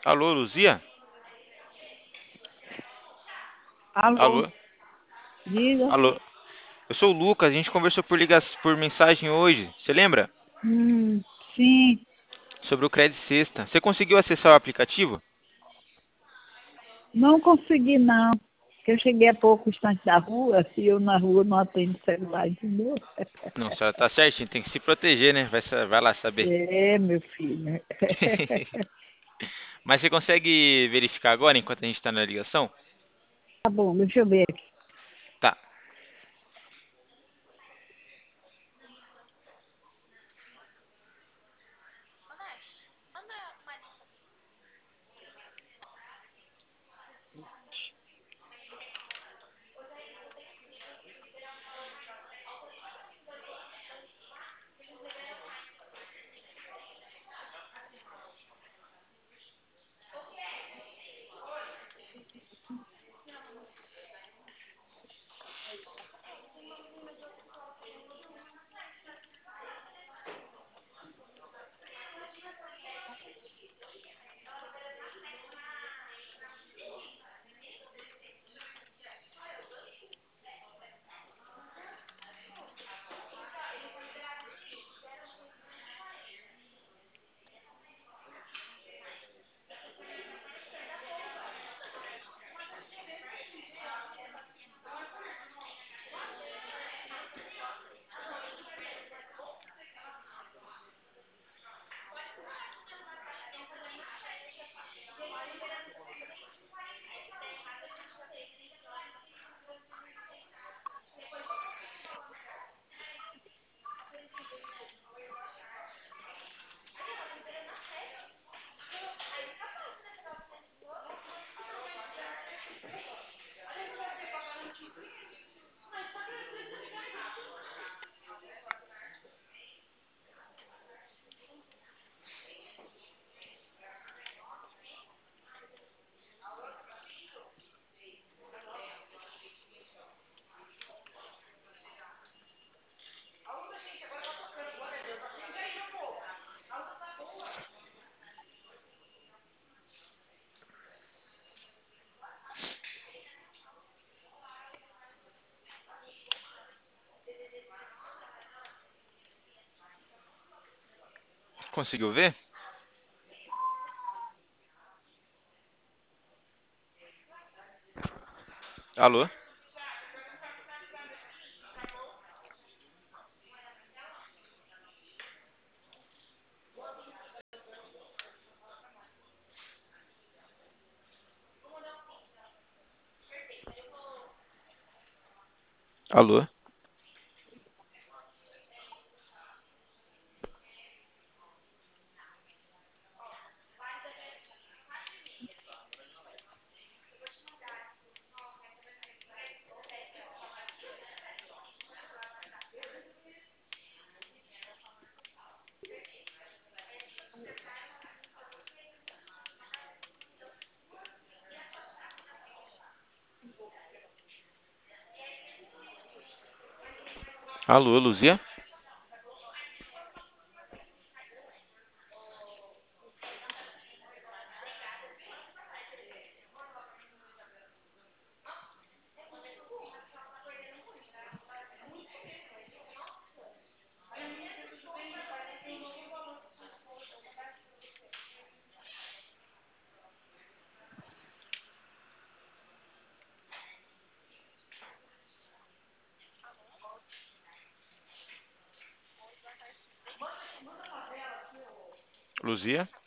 Alô, Luzia? Alô, Alô? diga. Alô? Eu sou o Lucas, a gente conversou por mensagem hoje, você lembra? Sim, Sobre o Credit Sexta. Você conseguiu acessar o aplicativo? não consegui não. Porque eu cheguei há pouco distante da rua, e eu na rua não atendo celular, entendeu? Não, a senhora tá certinho, tem que se proteger, né? Vai lá saber. É, meu filho. Mas você consegue verificar agora, enquanto a gente tá na ligação? Tá bom, deixa eu ver aqui. Tá. Conseguiu ver? Alô? Alô? Alô, Luzia? Luzia?